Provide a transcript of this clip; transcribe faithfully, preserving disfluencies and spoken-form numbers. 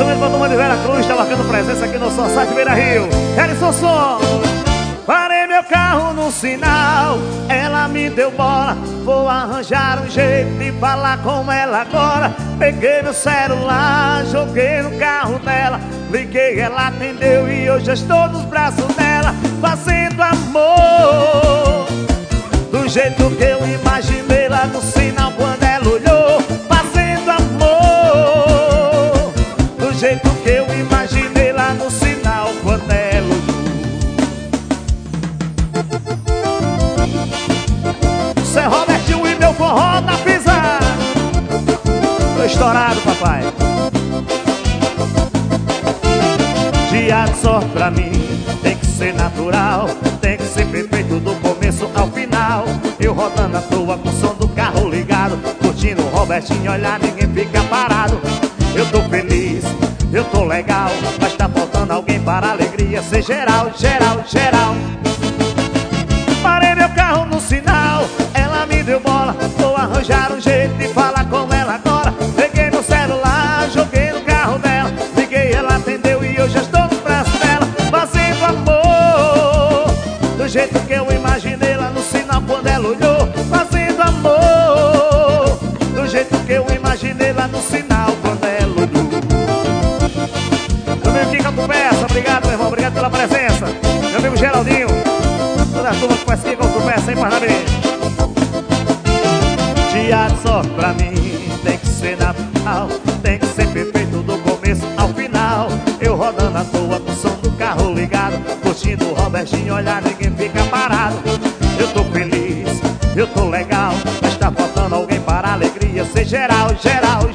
Lançamento pra turma de Vera Cruz, tá marcando presença aqui no Sonsate Beira Rio. Ellison Som. Parei meu carro no sinal, ela me deu bola. Vou arranjar um jeito de falar com ela agora. Peguei meu celular, joguei no carro dela. Liguei, ela atendeu e eu já estou nos braços dela, fazendo amor do jeito que eu imaginei lá no sinal quando ela olhou. Fazendo amor do jeito que eu imaginei lá no sinal quando ela olhou. Zé Robertinho e meu forró da pizza. Tô estourado, papai. Dia de sorte pra mim tem que ser natural, tem que ser perfeito do começo ao final. Eu rodando à toa com o som do carro ligado, curtindo o Robertinho, olhar, ninguém fica parado. Eu tô feliz, eu tô legal, mas tá faltando alguém para a alegria ser geral, geral, geral. Parei meu carro no sinal, ela me deu bola. Vou arranjar um jeito de falar com ela agora. Peguei meu celular, joguei no carro dela. Liguei, ela atendeu e eu já estou nos braços dela, fazendo amor do jeito que eu imaginei lá no sinal quando ela olhou. Fazendo amor do jeito que eu imaginei lá no sinal quando ela olhou. Meu amigo Kika Conversa, obrigado meu irmão, obrigado pela presença. Meu amigo Geraldinho, toda a turma que faz Kika Conversa, hein, Parnabé. Dia de sorte pra mim tem que ser natural, tem que ser perfeito do começo ao final. Eu rodando à toa com o som do carro ligado, curtindo o Robertinho, olhar, ninguém fica parado. Eu tô feliz, eu tô legal, mas tá faltando alguém para a alegria ser geral, geral,